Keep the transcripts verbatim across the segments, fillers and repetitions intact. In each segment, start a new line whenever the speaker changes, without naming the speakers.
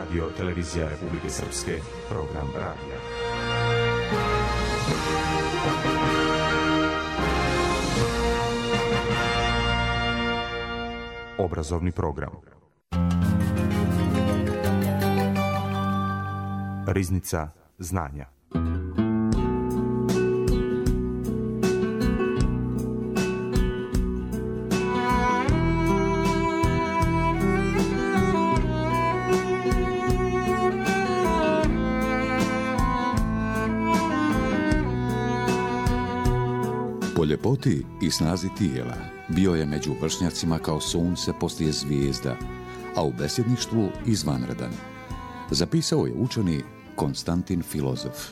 Radio Televizija Republike Srpske, program radija. Obrazovni program. Riznica znanja.
Po ljepoti i snazi tijela bio je među vršnjacima kao sunce poslije zvijezda, a u besjedništvu izvanredan. Zapisao je učeni Konstantin Filozof.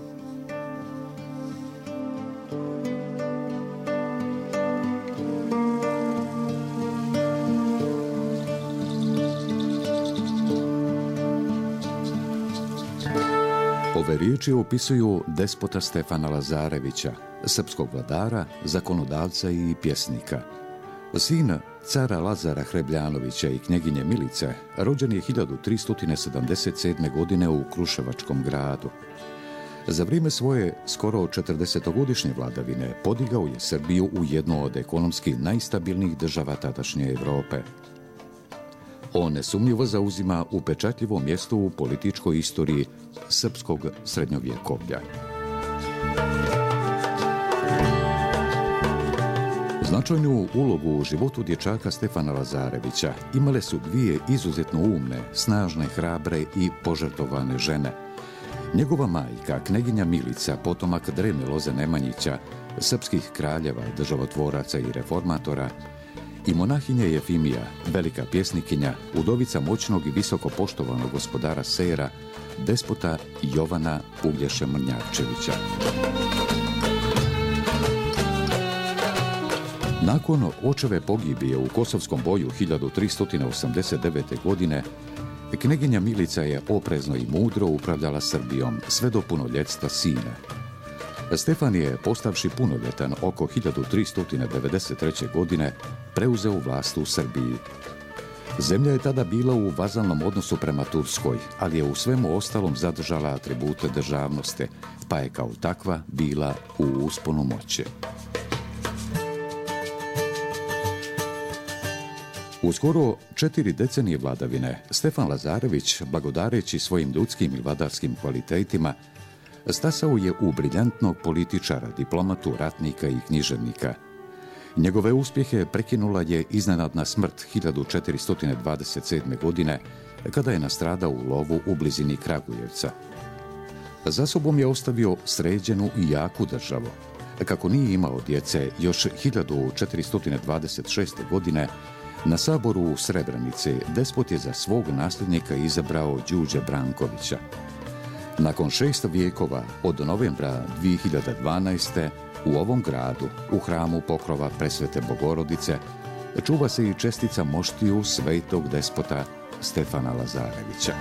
Ove riječi opisuju despota Stefana Lazarevića, srpskog vladara, zakonodavca i pjesnika. Sin cara Lazara Hrebljanovića i knjeginje Milice rođen je hiljadu tristo sedamdeset sedme. godine u Kruševačkom gradu. Za vrijeme svoje skoro četrdesetogodišnje vladavine podigao je Srbiju u jednu od ekonomski najstabilnijih država tadašnje Europe. On nesumnjivo zauzima upečatljivo mjesto u političkoj istoriji srpskog srednjovjekovlja. Značajnu ulogu u životu dječaka Stefana Lazarevića imale su dvije izuzetno umne, snažne, hrabre i požrtvovane žene. Njegova majka, knjeginja Milica, potomak drevne loze Nemanjića, srpskih kraljeva, državotvoraca i reformatora, i monahinja Jefimija, velika pjesnikinja, udovica moćnog i visoko poštovanog gospodara Sejra, despota Jovana Uglješe Mrnjavčevića. Nakon očeve pogibije u Kosovskom boju hiljadu tristo osamdeset devete. godine, knjeginja Milica je oprezno i mudro upravljala Srbijom sve do punoljetstva sina. Stefan je, postavši punoljetan oko hiljadu tristo devedeset treće. godine, preuzeo vlast u Srbiji. Zemlja je tada bila u vazalnom odnosu prema Turskoj, ali je u svemu ostalom zadržala atribute državnosti, pa je kao takva bila u usponu moći. U skoro četiri decenije vladavine, Stefan Lazarević, blagodareći svojim ljudskim i vladarskim kvalitetima, stasao je u briljantnog političara, diplomatu, ratnika i književnika. Njegove uspjehe prekinula je iznenadna smrt hiljadu četiristo dvadeset sedme. godine, kada je nastradao u lovu u blizini Kragujevca. Za sobom je ostavio sređenu i jaku državu. Kako nije imao djece, još hiljadu četiristo dvadeset šeste. godine na saboru u Srebrenici despot je za svog nasljednika izabrao Đurđe Brankovića. Nakon šest vijekova, od novembra dvije hiljade dvanaeste. u ovom gradu, u hramu pokrova Presvete Bogorodice, čuva se i čestica moštiju svetog despota Stefana Lazarevića.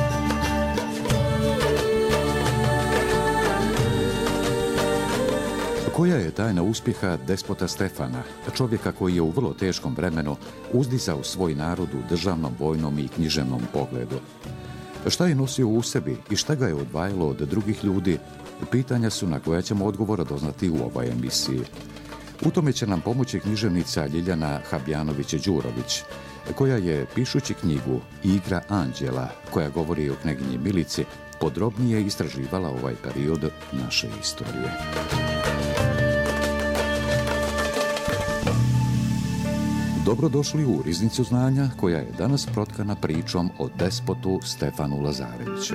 Koja je tajna uspjeha despota Stefana, čovjeka koji je u vrlo teškom vremenu uzdizao svoj narod u državnom, vojnom i književnom pogledu? Šta je nosio u sebi i šta ga je odvajalo od drugih ljudi, pitanja su na koja ćemo odgovora doznati u ovoj emisiji. U tome će nam pomoći književnica Ljiljana Habjanović-Đurović, koja je, pišući knjigu Igra anđela, koja govori o knjeginji Milici, podrobnije istraživala ovaj period naše istorije. Dobrodošli u Riznicu znanja, koja je danas protkana pričom o despotu Stefanu Lazareviću.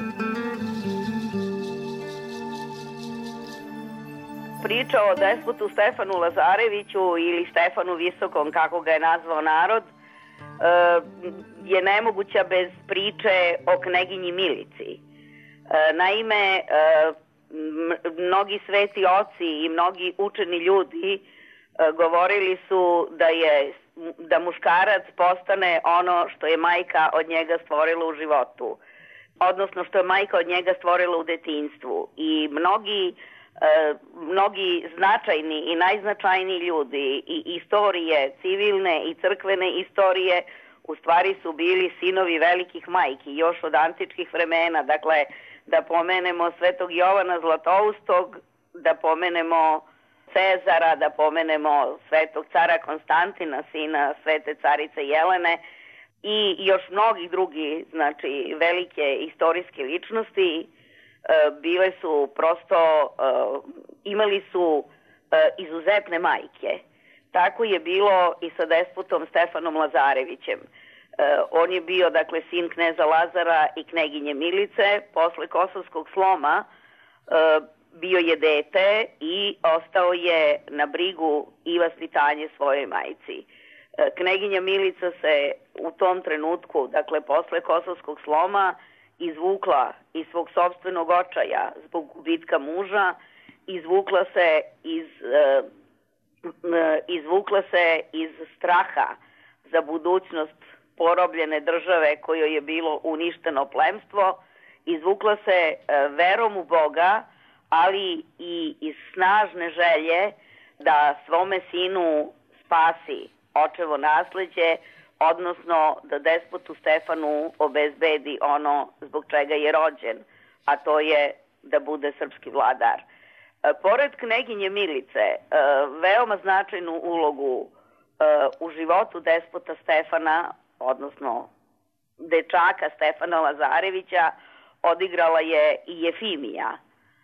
Priča o despotu Stefanu Lazareviću ili Stefanu Visokom, kako ga je nazvao narod, je nemoguća bez priče o knjeginji Milici. Naime, mnogi sveti oci i mnogi učeni ljudi govorili su da je da muškarac postane ono što je majka od njega stvorila u životu, odnosno što je majka od njega stvorila u detinjstvu. I mnogi, e, mnogi značajni i najznačajniji ljudi i istorije, civilne i crkvene istorije, u stvari su bili sinovi velikih majki, još od antičkih vremena. Dakle, da pomenemo Svetog Jovana Zlatoustog, da pomenemo Cezara, da pomenemo Svetog cara Konstantina, sina Svete carice Jelene i još mnogi drugi, znači, velike istorijske ličnosti. Bile su prosto, imali su izuzetne majke. Tako je bilo i sa despotom Stefanom Lazarevićem. On je bio, dakle, sin kneza Lazara i kneginje Milice. Posle Kosovskog sloma bio je dete i ostao je na brigu i vaspitanje svojoj majci. Kneginja Milica se u tom trenutku, dakle, posle Kosovskog sloma, izvukla iz svog sopstvenog očaja zbog gubitka muža, izvukla se iz, izvukla se iz straha za budućnost porobljene države kojoj je bilo uništeno plemstvo, izvukla se verom u Boga, ali i iz snažne želje da svome sinu spasi očevo nasleđe, odnosno da despotu Stefanu obezbedi ono zbog čega je rođen, a to je da bude srpski vladar. Pored kneginje Milice, veoma značajnu ulogu u životu despota Stefana, odnosno dečaka Stefana Lazarevića, odigrala je i Jefimija.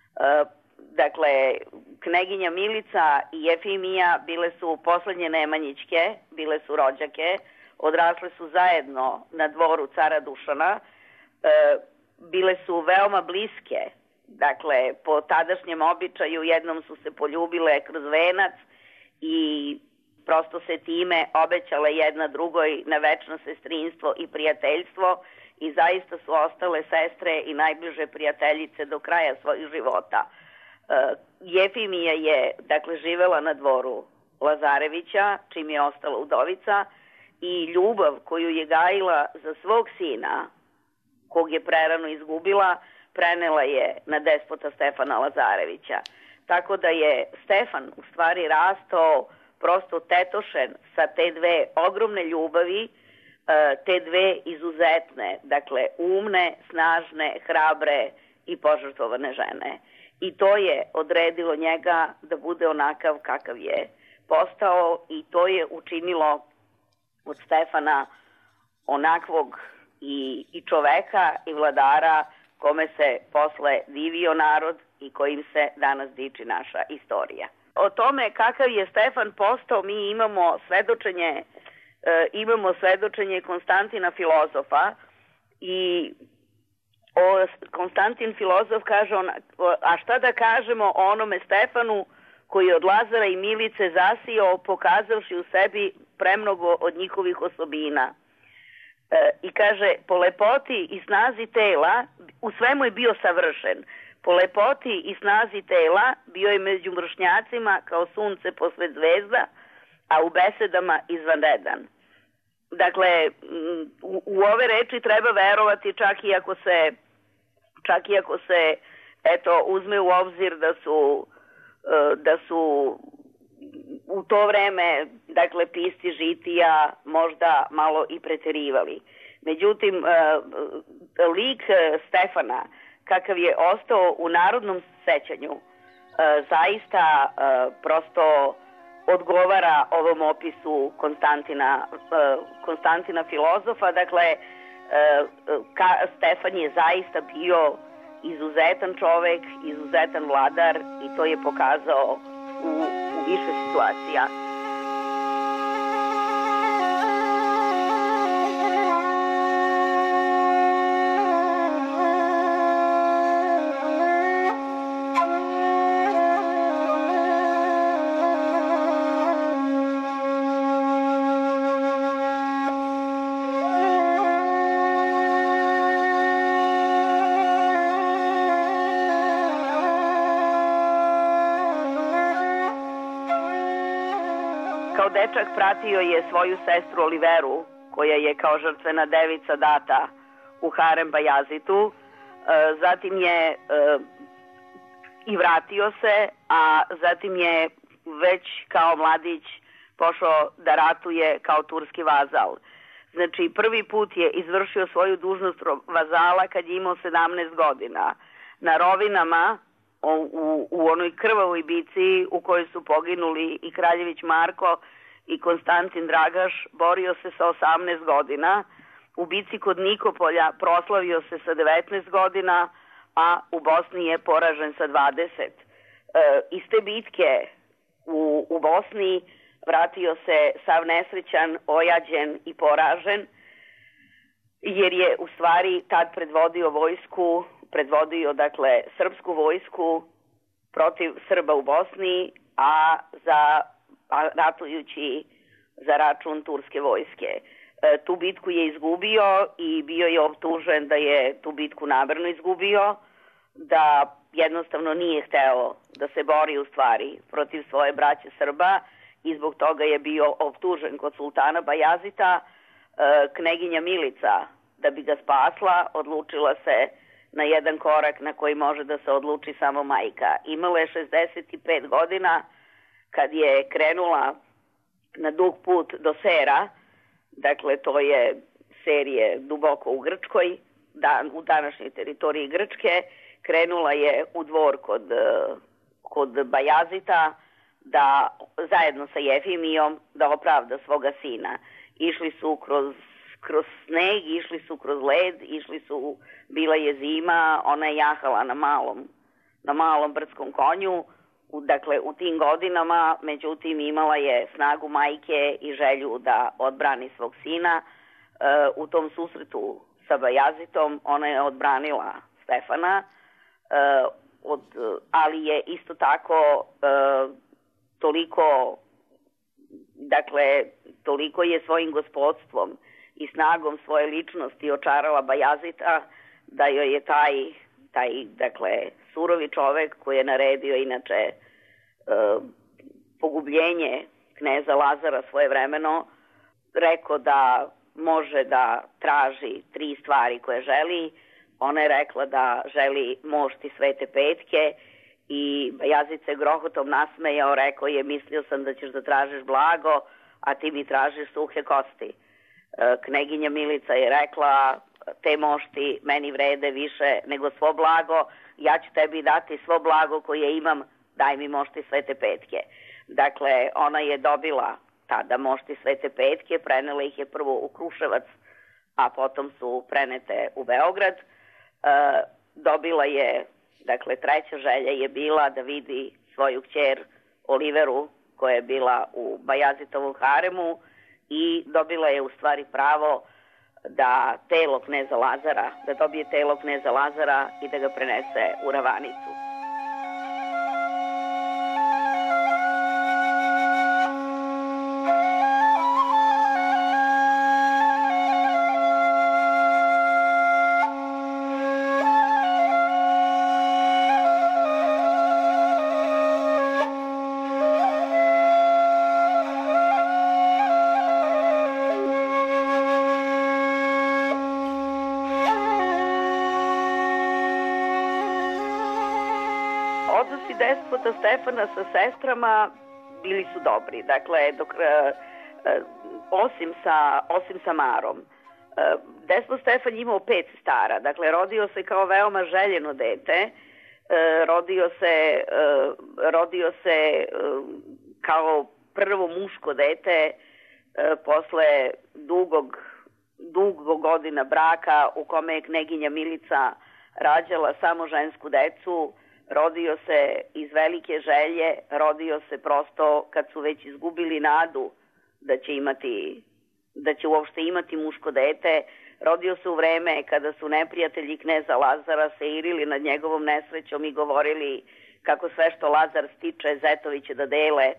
Dakle, kneginja Milica i Jefimija bile su poslednje Nemanjićke, bile su rođake, odrasle su zajedno na dvoru cara Dušana, bile su veoma bliske, dakle, po tadašnjem običaju jednom su se poljubile kroz venac i prosto se time obećale jedna drugoj na večno sestrinstvo i prijateljstvo i zaista su ostale sestre i najbliže prijateljice do kraja svojih života. Jefimija je, dakle, živela na dvoru Lazarevića, čim je ostala udovica, i ljubav koju je gajila za svog sina, kog je prerano izgubila, prenela je na despota Stefana Lazarevića. Tako da je Stefan u stvari rastao prosto tetošen sa te dve ogromne ljubavi, te dve izuzetne, dakle, umne, snažne, hrabre i požrtvovane žene. I to je odredilo njega da bude onakav kakav je postao i to je učinilo od Stefana onakvog i, i čoveka i vladara kome se posle divio narod i kojim se danas diči naša istorija. O tome kakav je Stefan postao mi imamo svedočenje, e, imamo svedočenje Konstantina filozofa i o, Konstantin filozof kaže, on, a šta da kažemo o onome Stefanu koji je od Lazara i Milice zasijao, pokazavši u sebi premnogo od njihovih osobina. E, I kaže, po lepoti i snazi tela, u svemu je bio savršen. Po lepoti i snazi tela bio je među vršnjacima kao sunce posred zvezda, a u besedama izvanredan. Dakle, u, u ove reči treba verovati čak i ako se, čak i ako se eto, uzme u obzir da su, da su u to vreme, dakle, pisci žitija možda malo i preterivali. Međutim, lik Stefana, kakav je ostao u narodnom sećanju, zaista prosto odgovara ovom opisu Konstantina, Konstantina filozofa. Dakle, Stefan je zaista bio izuzetan čovek, izuzetan vladar i to je pokazao u, u više situacija. Kao dečak pratio je svoju sestru Oliveru, koja je kao žrtvena devica data u harem Bajazitu. Zatim je i vratio se, a zatim je već kao mladić pošao da ratuje kao turski vazal. Znači, prvi put je izvršio svoju dužnost vazala kad je imao sedamnaest godina. Na Rovinama, u, u, u onoj krvavoj bici u kojoj su poginuli i Kraljević Marko i Konstantin Dragaš, borio se sa osamnaest godina. U bici kod Nikopolja proslavio se sa devetnaest godina, a u Bosni je poražen sa dvadeset. E, iz te bitke u, u Bosni vratio se sav nesrećan, ojađen i poražen, jer je u stvari tad predvodio vojsku, predvodio dakle srpsku vojsku protiv Srba u Bosni, a za a ratujući za račun turske vojske. E, tu bitku je izgubio i bio je optužen da je tu bitku namerno izgubio, da jednostavno nije hteo da se bori u stvari protiv svoje braće Srba i zbog toga je bio optužen kod sultana Bajazita. E, kneginja Milica, da bi ga spasla, odlučila se na jedan korak na koji može da se odluči samo majka. Imala je šezdeset pet godina kad je krenula na dug put do Sera, dakle to je Serije duboko u Grčkoj, dan, u današnjoj teritoriji Grčke, krenula je u dvor kod, kod Bajazita da zajedno sa Jefimijom da opravda svoga sina. Išli su kroz, kroz sneg, išli su kroz led, išli su, bila je zima, ona je jahala na malom, na malom brdskom konju. U, dakle, u tim godinama, međutim, imala je snagu majke i želju da odbrani svog sina. E, u tom susretu sa Bajazitom ona je odbranila Stefana, e, od, ali je isto tako e, toliko, dakle, toliko je svojim gospodstvom i snagom svoje ličnosti očarala Bajazita da joj je taj, taj dakle, surovi čovek koji je naredio inače e, pogubljenje kneza Lazara svojevremeno, rekao da može da traži tri stvari koje želi. Ona je rekla da želi mošti Svete Petke i Bajazit se grohotom nasmejao, rekao je, mislio sam da ćeš da tražiš blago, a ti mi tražiš suhe kosti. E, kneginja Milica je rekla, te mošti meni vrede više nego svo blago, ja ću tebi dati svo blago koje imam, daj mi mošti Svete Petke. Dakle, ona je dobila tada mošti Svete Petke, prenela ih je prvo u Kruševac, a potom su prenete u Beograd. E, dobila je, dakle, treća želja je bila da vidi svoju kćer Oliveru, koja je bila u Bajazitovom haremu, i dobila je u stvari pravo da telo kneza Lazara, da dobije telo kneza Lazara i da ga prenese u Ravanicu. Odnosi despota Stefana sa sestrama bili su dobri. Dakle, dok, e, e, osim, sa, osim sa Marom. E, despot Stefan imao pet stara. Dakle, rodio se kao veoma željeno dete. E, rodio se, e, rodio se e, kao prvo muško dete e, posle dugog, dugo godina braka u kome je kneginja Milica rađala samo žensku decu. Rodio se iz velike želje, rodio se prosto kad su već izgubili nadu da će imati, da će uopšte imati muško dete. Rodio se u vreme kada su neprijatelji kneza Lazara se irili nad njegovom nesrećom i govorili kako sve što Lazar stiče zetovi će da dele.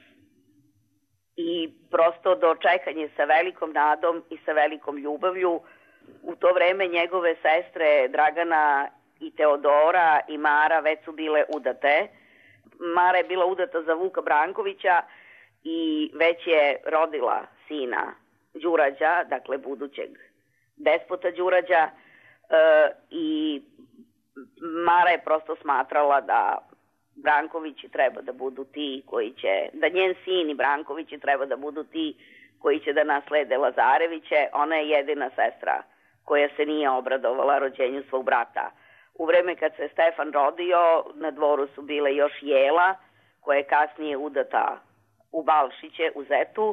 I prosto dočekanje sa velikom nadom i sa velikom ljubavlju. U to vreme njegove sestre Dragana i Teodora i Mara već su bile udate. Mara je bila udata za Vuka Brankovića i već je rodila sina Đurađa, dakle budućeg despota Đurađa, e, i Mara je prosto smatrala da Brankovići treba da budu ti koji će, da njen sin i Brankovići treba da budu ti koji će da naslede Lazareviće. Ona je jedina sestra koja se nije obradovala rođenju svog brata. U vreme kad se Stefan rodio, na dvoru su bile još Jela, koja je kasnije udata u Balšiće, u Zetu,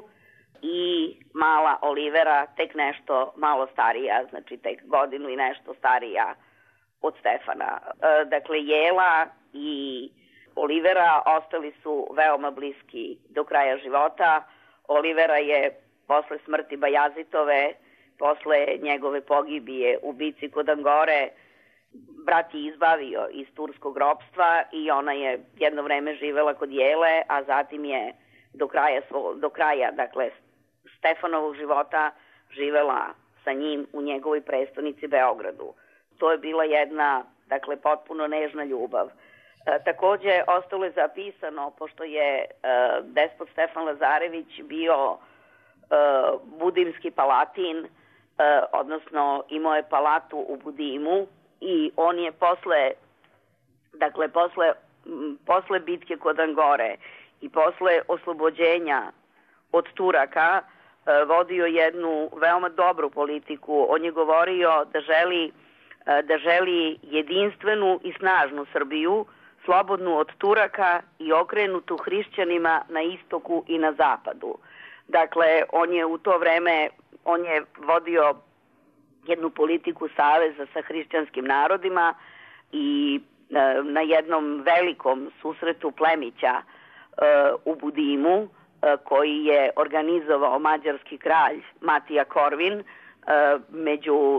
i mala Olivera, tek nešto malo starija, znači tek godinu i nešto starija od Stefana. E, dakle, Jela i Olivera ostali su veoma bliski do kraja života. Olivera je posle smrti Bajazitove, posle njegove pogibije u bici kod Angore, brat je izbavio iz turskog ropstva i ona je jedno vreme živela kod Jele, a zatim je do kraja, svo, do kraja dakle, Stefanovog života živela sa njim u njegovoj prestonici Beogradu. To je bila jedna, dakle, potpuno nežna ljubav. E, takođe, ostalo je zapisano, pošto je e, despot Stefan Lazarević bio e, budimski palatin, e, odnosno imao je palatu u Budimu, i on je posle, dakle, posle, posle bitke kod Angore i posle oslobođenja od Turaka e, vodio jednu veoma dobru politiku. On je govorio da želi, e, da želi jedinstvenu i snažnu Srbiju, slobodnu od Turaka i okrenutu hrišćanima na istoku i na zapadu. Dakle, on je u to vreme, on je vodio jednu politiku saveza sa hrišćanskim narodima i e, na jednom velikom susretu plemića e, u Budimu, e, koji je organizovao mađarski kralj Matija Korvin, e, među,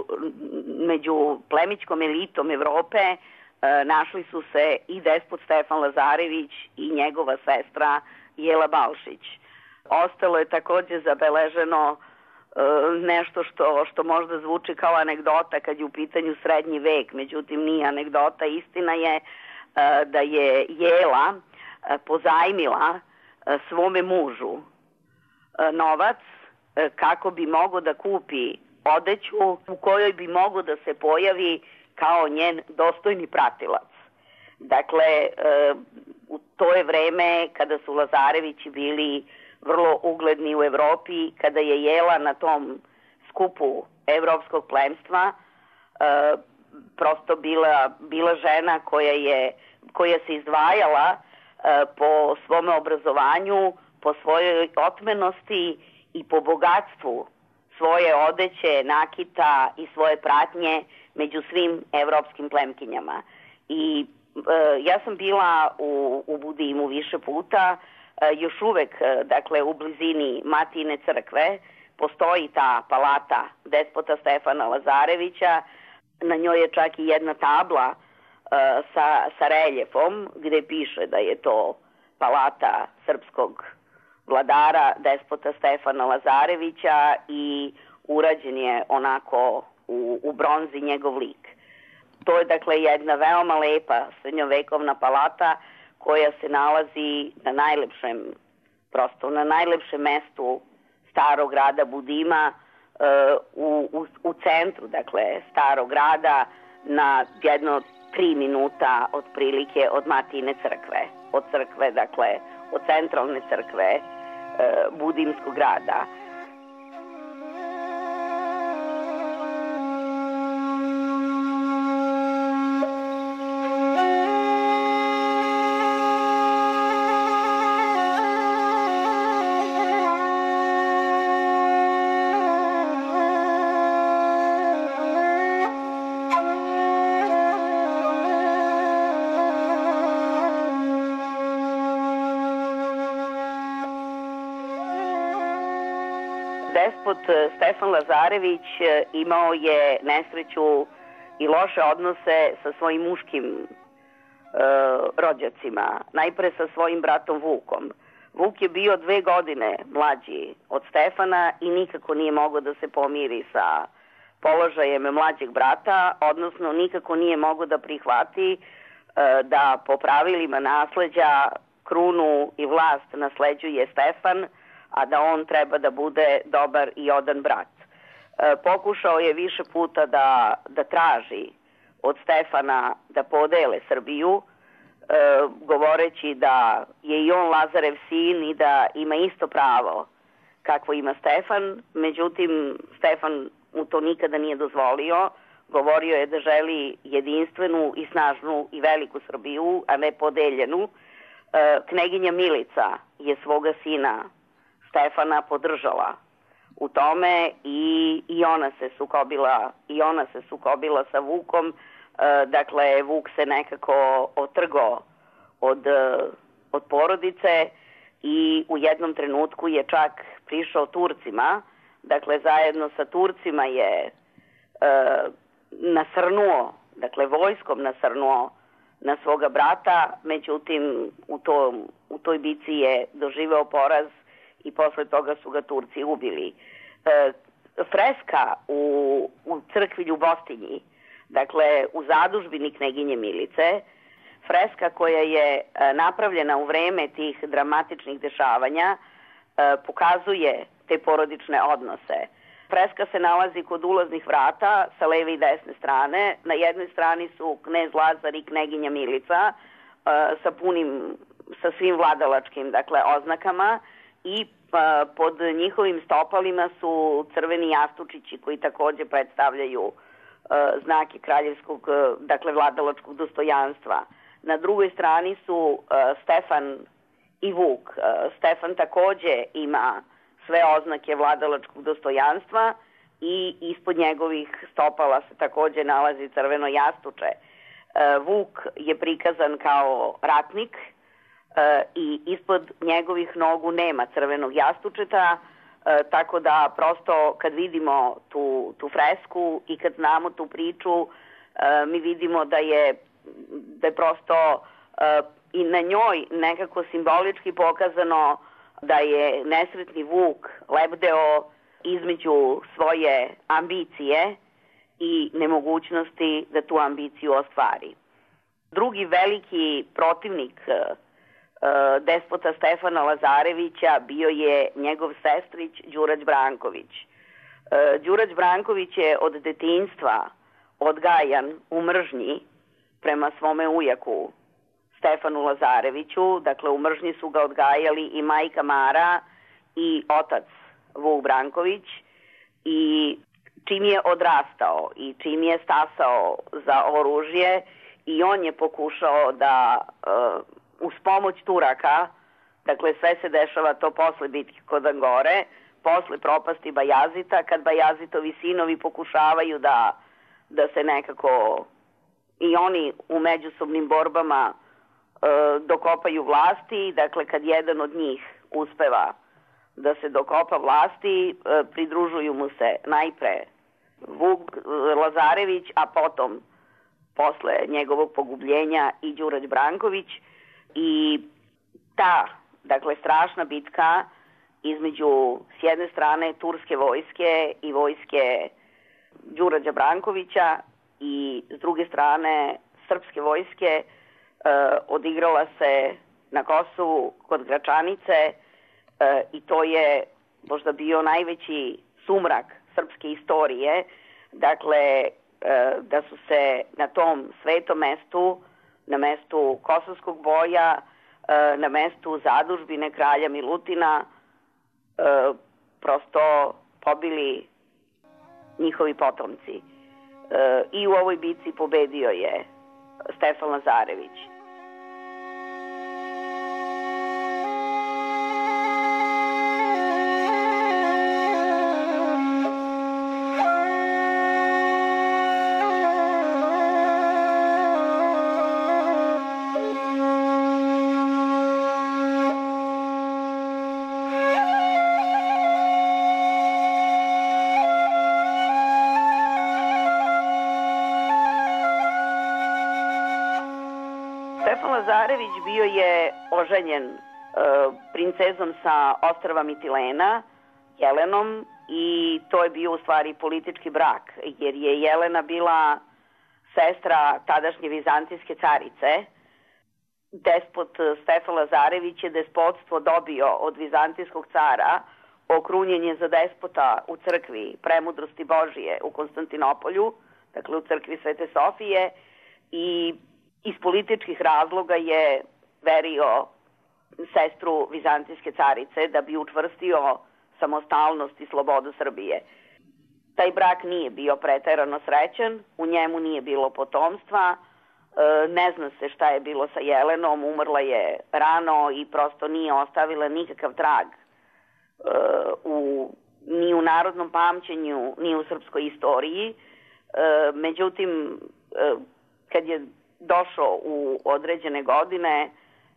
među plemićkom elitom Evrope e, našli su se i despot Stefan Lazarević i njegova sestra Jela Balšić. Ostalo je takođe zabeleženo nešto što, što možda zvuči kao anegdota kad je u pitanju srednji vek, međutim nije anegdota. Istina je da je Jela pozajmila svome mužu novac kako bi mogao da kupi odeću u kojoj bi mogao da se pojavi kao njen dostojni pratilac. Dakle, u to je vreme kada su Lazarevići bili vrlo ugledni u Evropi, kada je Jela na tom skupu evropskog plemstva e, prosto bila, bila žena koja, je, koja se izdvajala e, po svome obrazovanju, po svojoj otmenosti i po bogatstvu svoje odeće, nakita i svoje pratnje među svim evropskim plemkinjama. I e, ja sam bila u, u Budimu više puta. Još uvek, dakle, u blizini Matijine crkve postoji ta palata despota Stefana Lazarevića. Na njoj je čak i jedna tabla uh, sa, sa reljefom gde piše da je to palata srpskog vladara despota Stefana Lazarevića i urađen je onako u, u bronzi njegov lik. To je, dakle, jedna veoma lepa srednjovekovna palata koja se nalazi na najlepšem, prosto na najlepšem mestu starog grada Budima, u, u, u centru, dakle, starog grada, na jedno tri minuta otprilike od Matijine crkve, od crkve, dakle, od centralne crkve Budimskog grada. Despot Stefan Lazarević imao je nesreću i loše odnose sa svojim muškim e, rođacima. Najpre sa svojim bratom Vukom. Vuk je bio dve godine mlađi od Stefana i nikako nije mogao da se pomiri sa položajem mlađeg brata, odnosno nikako nije mogao da prihvati e, da po pravilima nasleđa krunu i vlast nasleđuje Stefan, a da on treba da bude dobar i odan brat. E, pokušao je više puta da, da traži od Stefana da podele Srbiju, e, govoreći da je i on Lazarev sin i da ima isto pravo kakvo ima Stefan, međutim Stefan mu to nikada nije dozvolio. Govorio je da želi jedinstvenu i snažnu i veliku Srbiju, a ne podeljenu. Kneginja Milica je svoga sina Stefana podržala u tome i, i ona se sukobila i ona se sukobila sa Vukom. Dakle, Vuk se nekako otrgao od, od porodice i u jednom trenutku je čak prišao Turcima. Dakle, zajedno sa Turcima je e, nasrnuo, dakle vojskom nasrnuo na svoga brata, međutim u, to, u toj bici je doživeo poraz i posle toga su ga Turci ubili. E, freska u, u crkvi Ljubostinji, dakle u zadužbini kneginje Milice, freska koja je napravljena u vreme tih dramatičnih dešavanja, pokazuje te porodične odnose. Freska se nalazi kod ulaznih vrata sa leve i desne strane. Na jednoj strani su knez Lazar i kneginja Milica sa punim, sa svim vladalačkim, dakle, oznakama i pod njihovim stopalima su crveni jastučići koji takođe predstavljaju znake kraljevskog, dakle, vladalačkog dostojanstva. Na drugoj strani su uh, Stefan i Vuk. Uh, Stefan takođe ima sve oznake vladalačkog dostojanstva i ispod njegovih stopala se takođe nalazi crveno jastuče. Uh, Vuk je prikazan kao ratnik uh, i ispod njegovih nogu nema crvenog jastučeta, uh, tako da prosto kad vidimo tu, tu fresku i kad znamo tu priču, uh, mi vidimo da je da je prosto uh, i na njoj nekako simbolički pokazano da je nesretni Vuk lebdeo između svoje ambicije i nemogućnosti da tu ambiciju ostvari. Drugi veliki protivnik uh, uh, despota Stefana Lazarevića bio je njegov sestrić Đurađ Branković. Uh, Đurađ Branković je od detinjstva odgajan u mržnji prema svome ujaku Stefanu Lazareviću. Dakle, u mržnji su ga odgajali i majka Mara i otac Vuk Branković i čim je odrastao i čim je stasao za oružje i on je pokušao da uh, uz pomoć Turaka, dakle sve se dešava to posle bitke kod Angore, posle propasti Bajazita, kad Bajazitovi sinovi pokušavaju da, da se nekako i oni u međusobnim borbama e, dokopaju vlasti, dakle kad jedan od njih uspeva da se dokopa vlasti, e, pridružuju mu se najpre Vuk Lazarević, a potom posle njegovog pogubljenja i Đurađ Branković i ta, dakle, strašna bitka između s jedne strane turske vojske i vojske Đurađa Brankovića i s druge strane srpske vojske e, odigrala se na Kosovu kod Gračanice e, i to je možda bio najveći sumrak srpske istorije. Dakle, e, da su se na tom svetom mestu, na mestu Kosovskog boja, e, na mestu zadužbine kralja Milutina e, prosto pobili njihovi potomci. E, I u ovoj bici pobedio je Stefan Lazarević. Stefan Lazarević bio je oženjen e, princezom sa ostrva Mitilena, Jelenom, i to je bio u stvari politički brak, jer je Jelena bila sestra tadašnje vizantijske carice. Despot Stefan Lazarević je despotstvo dobio od vizantijskog cara, okrunjen je za despota u crkvi Premudrosti Božije u Konstantinopolju, dakle u crkvi Svete Sofije, i iz političkih razloga je verio sestru vizantijske carice da bi učvrstio samostalnost i slobodu Srbije. Taj brak nije bio preterano srećan, u njemu nije bilo potomstva, ne zna se šta je bilo sa Jelenom, umrla je rano i prosto nije ostavila nikakav trag u, ni u narodnom pamćenju, ni u srpskoj istoriji. Međutim, kad je došao u određene godine,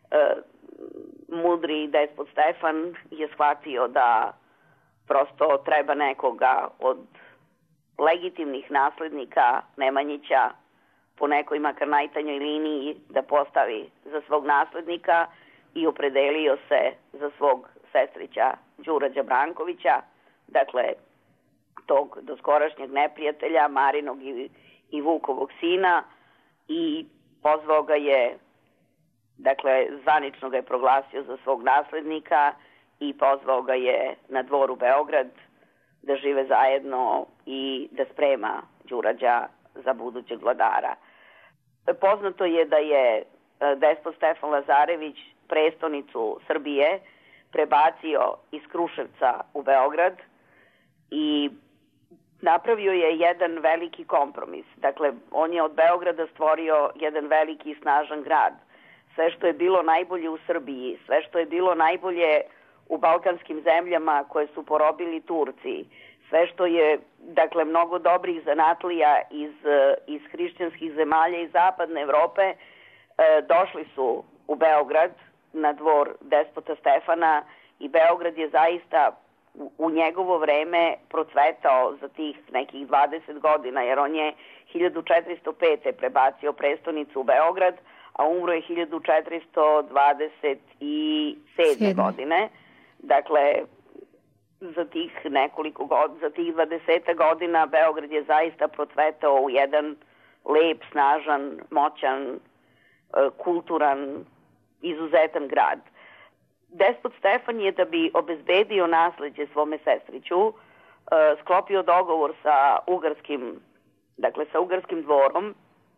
mudri despot Stefan je shvatio da prosto treba nekoga od legitimnih naslednika Nemanjića po nekoj makar najtanjoj liniji da postavi za svog naslednika i opredelio se za svog sestrića Đurađa Brankovića, dakle tog doskorašnjeg neprijatelja, Marinog i, i Vukovog sina, i pozvao ga je, dakle zvanično ga je proglasio za svog naslednika i pozvao ga je na dvor u Beograd da žive zajedno i da sprema Đurađa za budućeg vladara. Poznato je da je despot Stefan Lazarević prestonicu Srbije prebacio iz Kruševca u Beograd i napravio je jedan veliki kompromis. Dakle, on je od Beograda stvorio jedan veliki i snažan grad. Sve što je bilo najbolje u Srbiji, sve što je bilo najbolje u balkanskim zemljama koje su porobili Turci, sve što je, dakle, mnogo dobrih zanatlija iz, iz hrišćanskih zemalja i zapadne Evrope, e, došli su u Beograd na dvor despota Stefana i Beograd je zaista u, u njegovo vreme procvetao za tih nekih dvadeset godina, jer on je hiljadu četiristo pete prebacio prestonicu u Beograd, a umro je hiljadu četiristo dvadeset sedme godine. Dakle, za tih nekoliko godina, za tih dvadeset godina Beograd je zaista procvetao u jedan lep, snažan, moćan, kulturan, izuzetan grad. Despot Stefan je, da bi obezbedio nasleđe svome sestriću, sklopio dogovor sa ugarskim, dakle sa ugarskim dvorom,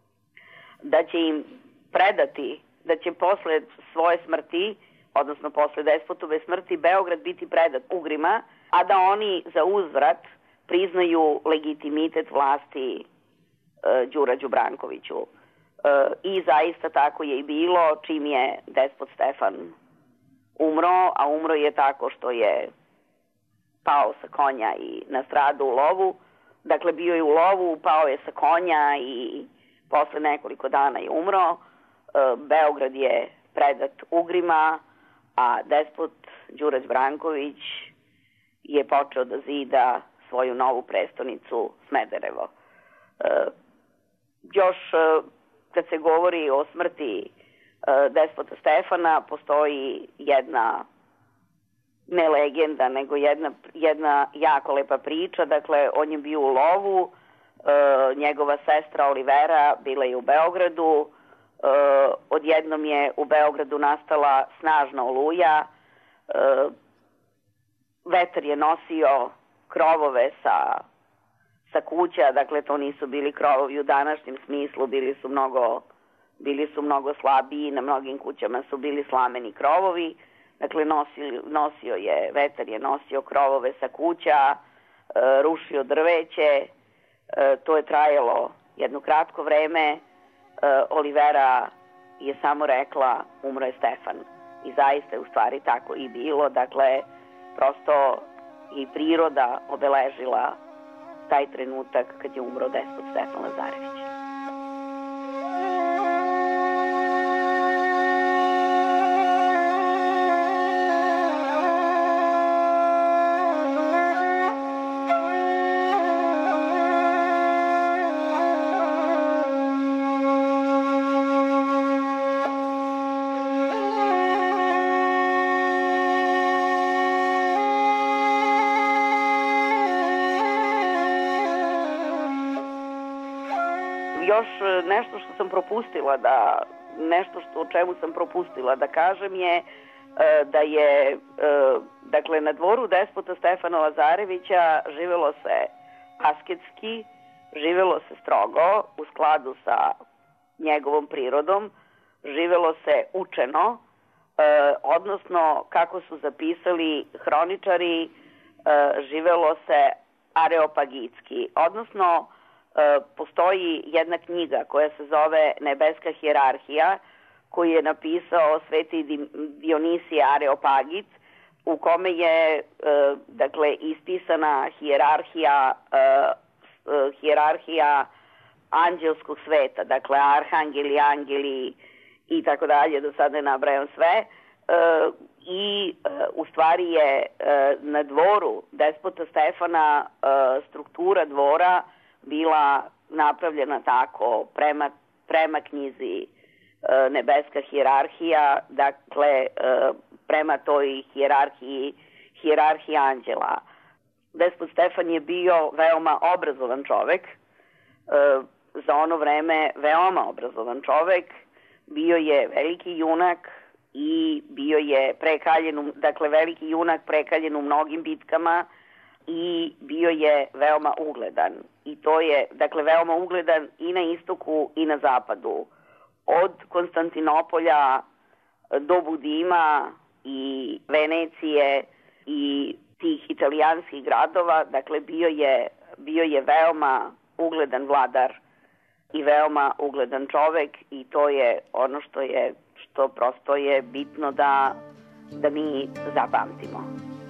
da će im predati, da će posle svoje smrti, odnosno posle despotove smrti, Beograd biti predat Ugrima, a da oni za uzvrat priznaju legitimitet vlasti e, Đurađu Brankoviću. E, I zaista tako je i bilo, čim je despot Stefan umro, a umro je tako što je pao sa konja i nastradao u lovu. Dakle, bio je u lovu, pao je sa konja i posle nekoliko dana je umro. E, Beograd je predat Ugrima, a despot Đurađ Branković je počeo da zida svoju novu prestonicu Smederevo. E, još e, kad se govori o smrti e, despota Stefana, postoji jedna, ne legenda, nego jedna, jedna jako lepa priča. Dakle, on je bio u lovu, e, njegova sestra Olivera bila je u Beogradu. Uh, odjednom je u Beogradu nastala snažna oluja, uh, vetar je nosio krovove sa, sa kuća, dakle to nisu bili krovovi u današnjem smislu, bili su mnogo, bili su mnogo slabiji, na mnogim kućama su bili slameni krovovi, dakle nosio, nosio je, vetar je nosio krovove sa kuća, uh, rušio drveće, uh, to je trajalo jedno kratko vreme. Olivera je samo rekla umro je Stefan. I zaista je u stvari tako i bilo. Dakle, prosto i priroda obeležila taj trenutak kad je umro despot Stefan Lazarević. Još nešto što sam propustila da, nešto što, o čemu sam propustila da kažem je da je, dakle, na dvoru despota Stefana Lazarevića živelo se asketski, živelo se strogo, u skladu sa njegovom prirodom, živelo se učeno, odnosno, kako su zapisali hroničari, živelo se areopagitski, odnosno postoji jedna knjiga koja se zove Nebeska hijerarhija, koju je napisao sveti Dionisije Areopagit, u kome je dakle ispisana hijerarhija hijerarhija anđelskog sveta, dakle arhangeli, angeli i tako dalje, do sada ne nabrajam sve. I u stvari je na dvoru despota Stefana struktura dvora bila napravljena tako prema, prema knjizi Nebeska hijerarhija, dakle prema toj hijerarhiji, hijerarhiji anđela. Despot Stefan je bio veoma obrazovan čovek, za ono vreme veoma obrazovan čovek, bio je veliki junak i bio je prekaljen, u, dakle veliki junak prekaljen u mnogim bitkama i bio je veoma ugledan. I to je, dakle, veoma ugledan i na istoku i na zapadu. Od Konstantinopolja do Budima i Venecije i tih italijanskih gradova, dakle bio je, bio je veoma ugledan vladar i veoma ugledan čovek i to je ono što je, što prosto je bitno da, da mi zapamtimo.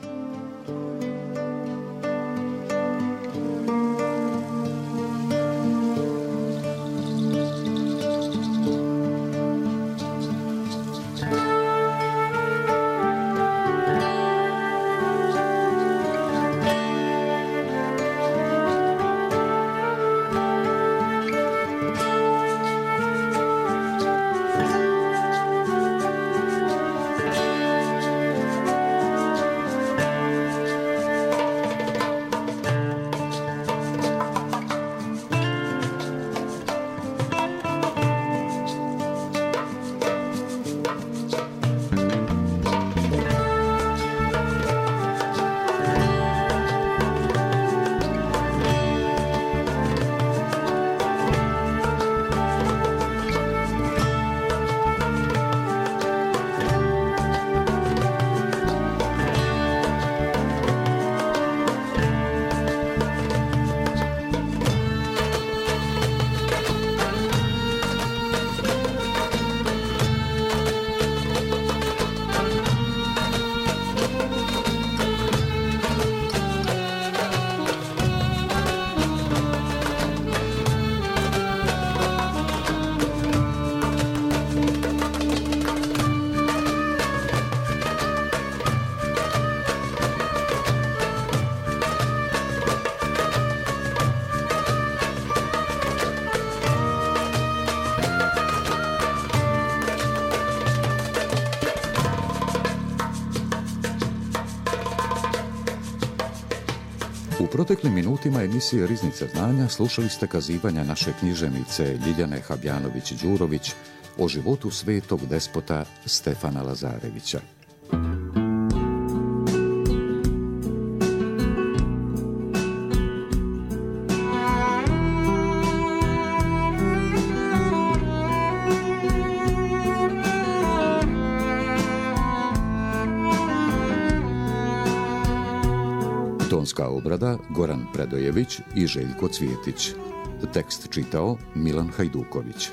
U proteklim minutima emisije Riznica znanja slušali ste kazivanja naše književnice Ljiljane Habjanović-Đurović o životu svetog despota Stefana Lazarevića. Tonska obrada Goran Predojević i Željko Cvjetić. Tekst čitao Milan Hajduković.